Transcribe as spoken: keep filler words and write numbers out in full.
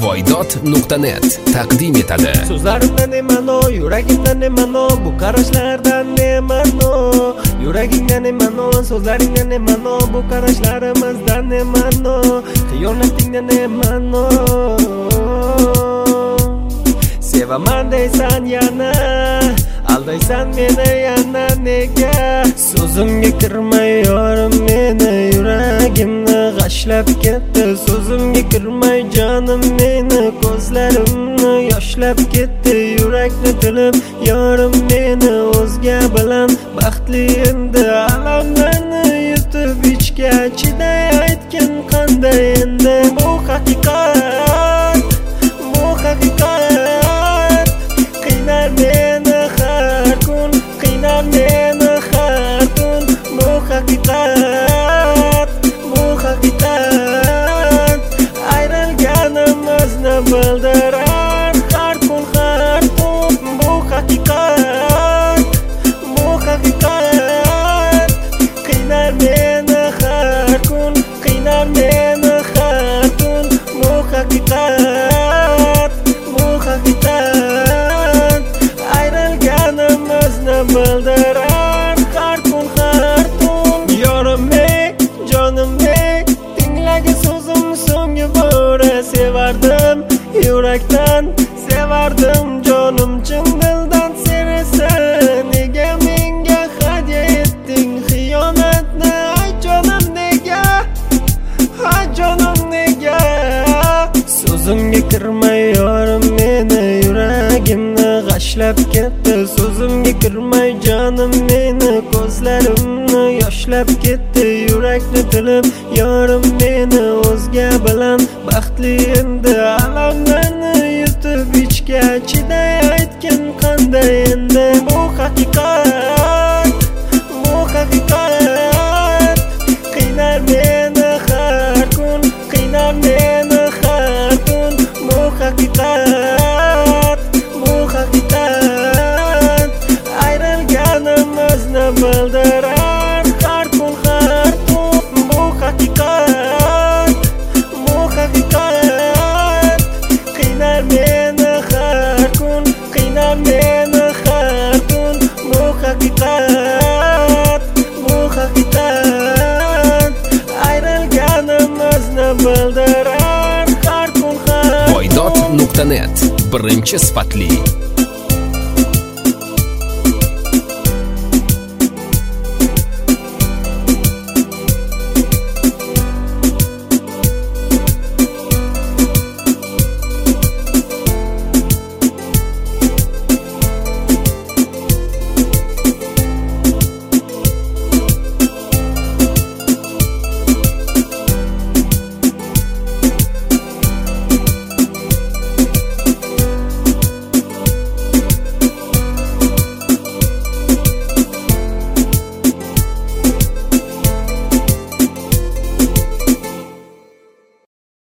voydod nuqta net taqdim etadi. So'zlarimdan ne ma'no, yuragimdan ne ma'no, bu qarashlardan ne ma'no, yuragingdan ne ma'no, so'zlaringdan ne ma'no, bu qarashlarimizdan ne ma'no, xiyonatingdan ne ma'no. Sevaman deysan yana, aldaysan meni yana nega? So'zimga kirmay yorim meni, yuragimni g'ashlab ketdi. So'zimga kirmay jonim meni, ko'zlarimni yoshlab ketdi. Yurakni tilib yorim meni, o'zga bilan baxtli endi. Alamlarni yutib ichga chiday aytgan qanday endi? Bu haqiqat, bu haqiqat qiynar meni har kun, qiynar meni har kun. Bu haqiqat, bu haqiqat ayrilganimizni bildirar har kun, har kun. Bu haqiqat, bu haqiqat qiynar meni har kun, qiynar meni har kun. Bu haqiqat, bu haqiqat ayrilganimizni bildirar har kun, har kun. Yorim ey, jonim ey, tinglagin so'zim so'nggi bora. Sevardim yurakdan, sevardim jonim chin dildan. Seni sen nega menga hadya etding xiyonatni? Ay jonim nega, ay jonim nega? So'zimga kirmay yorim meni, yuragimni g'ashlab ketdi. So'zimga kirmay jonim meni, ko'zlarimni yoshlab ketdi. Yurakni tilib yorim meni, o'zga bilan baxtli endi. Alamlarni yutib ichga chiday aytgan qanday endi? Bu haqiqat, bu haqiqat qiynar meni har kun, qiynar meni har kun. Bu haqiqat, bu haqiqat ayrilganimizni bildirar har kun, har kun. Bu haqiqat, bu haqiqat qiynar meni har kun, qiynar meni har kun. Bu haqiqat, bu haqiqat ayrilganimizni bildirar har kun, har kun. voydod nuqta net birinchi sifatli